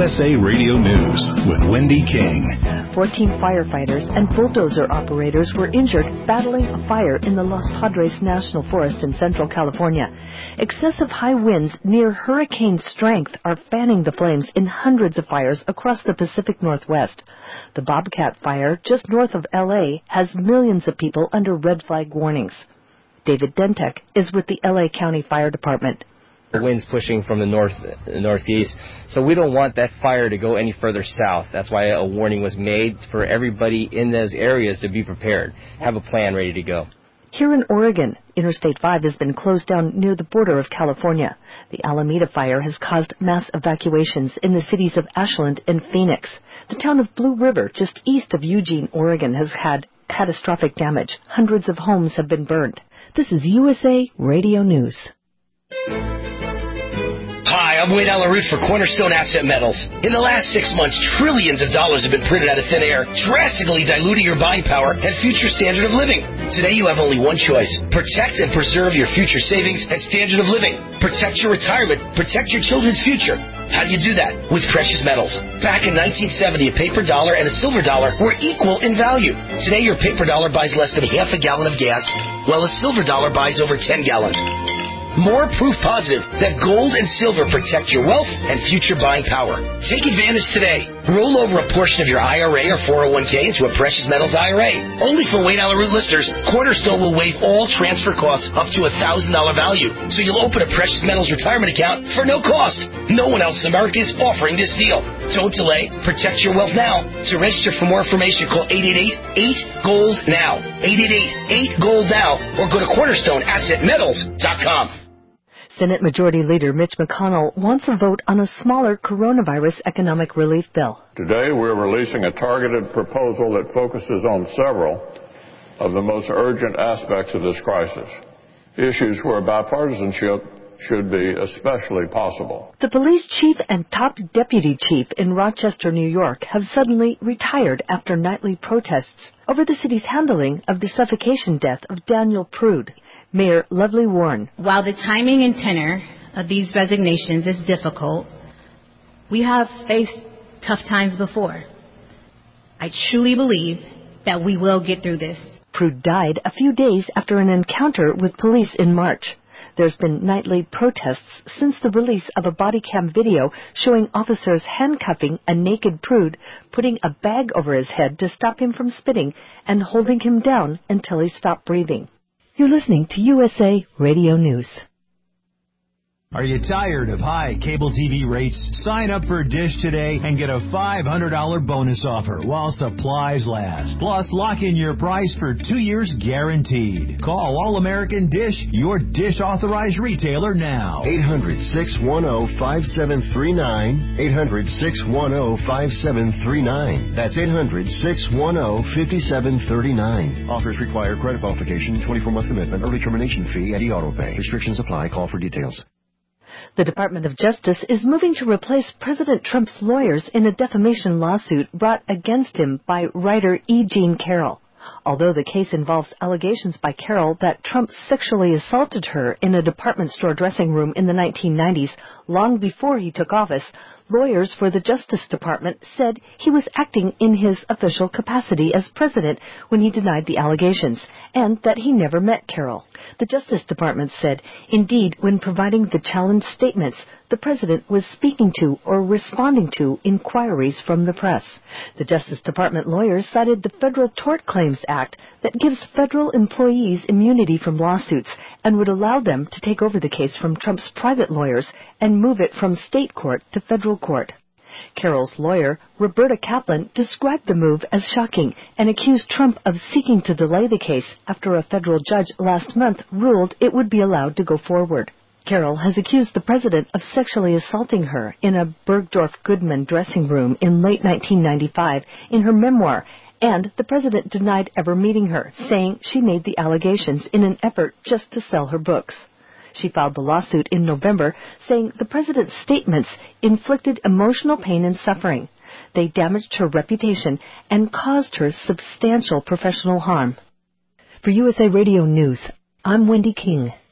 USA Radio News with Wendy King. 14 firefighters and bulldozer operators were injured battling a fire in the Los Padres National Forest in central California. Excessive high winds near hurricane strength are fanning the flames in hundreds of fires across the Pacific Northwest. The Bobcat Fire, just north of L.A., has millions of people under red flag warnings. David Dentek is with the L.A. County Fire Department. The wind's pushing from the northeast, so we don't want that fire to go any further south. That's why a warning was made for everybody in those areas to be prepared, have a plan ready to go. Here in Oregon, Interstate 5 has been closed down near the border of California. The Alameda Fire has caused mass evacuations in the cities of Ashland and Phoenix. The town of Blue River, just east of Eugene, Oregon, has had catastrophic damage. Hundreds of homes have been burned. This is USA Radio News. Hi, I'm Wade Alaroot for Cornerstone Asset Metals. In the last 6 months, trillions of dollars have been printed out of thin air, drastically diluting your buying power and future standard of living. Today, you have only one choice. Protect and preserve your future savings and standard of living. Protect your retirement. Protect your children's future. How do you do that? With precious metals. Back in 1970, a paper dollar and a silver dollar were equal in value. Today, your paper dollar buys less than half a gallon of gas, while a silver dollar buys over 10 gallons. More proof positive that gold and silver protect your wealth and future buying power. Take advantage today. Roll over a portion of your IRA or 401k into a precious metals IRA. Only for Wade Alaroot listeners, Cornerstone will waive all transfer costs up to $1,000 value. So you'll open a precious metals retirement account for no cost. No one else in America is offering this deal. Don't delay. Protect your wealth now. To register for more information, call 888-8-GOLD-NOW. 888-8-GOLD-NOW or go to cornerstoneassetmetals.com. Senate Majority Leader Mitch McConnell wants a vote on a smaller coronavirus economic relief bill. Today, we're releasing a targeted proposal that focuses on several of the most urgent aspects of this crisis, issues where bipartisanship should be especially possible. The police chief and top deputy chief in Rochester, New York, have suddenly retired after nightly protests over the city's handling of the suffocation death of Daniel Prude. Mayor Lovely Warren. While the timing and tenor of these resignations is difficult, we have faced tough times before. I truly believe that we will get through this. Prude died a few days after an encounter with police in March. There's been nightly protests since the release of a body cam video showing officers handcuffing a naked Prude, putting a bag over his head to stop him from spitting, and holding him down until he stopped breathing. You're listening to USA Radio News. Are you tired of high cable TV rates? Sign up for Dish today and get a $500 bonus offer while supplies last. Plus, lock in your price for 2 years guaranteed. Call All-American Dish, your Dish authorized retailer now. 800-610-5739. 800-610-5739. That's 800-610-5739. Offers require credit qualification, 24-month commitment, early termination fee, and e-auto pay. Restrictions apply. Call for details. The Department of Justice is moving to replace President Trump's lawyers in a defamation lawsuit brought against him by writer E. Jean Carroll. Although the case involves allegations by Carroll that Trump sexually assaulted her in a department store dressing room in the 1990s, long before he took office, lawyers for the Justice Department said he was acting in his official capacity as president when he denied the allegations, and that he never met Carroll. The Justice Department said, indeed, when providing the challenge statements, the president was speaking to or responding to inquiries from the press. The Justice Department lawyers cited the Federal Tort Claims Act that gives federal employees immunity from lawsuits and would allow them to take over the case from Trump's private lawyers and move it from state court to federal court. Carroll's lawyer, Roberta Kaplan, described the move as shocking and accused Trump of seeking to delay the case after a federal judge last month ruled it would be allowed to go forward. Carroll has accused the president of sexually assaulting her in a Bergdorf Goodman dressing room in late 1995 in her memoir, and the president denied ever meeting her, saying she made the allegations in an effort just to sell her books. She filed the lawsuit in November, saying the president's statements inflicted emotional pain and suffering. They damaged her reputation and caused her substantial professional harm. For USA Radio News, I'm Wendy King.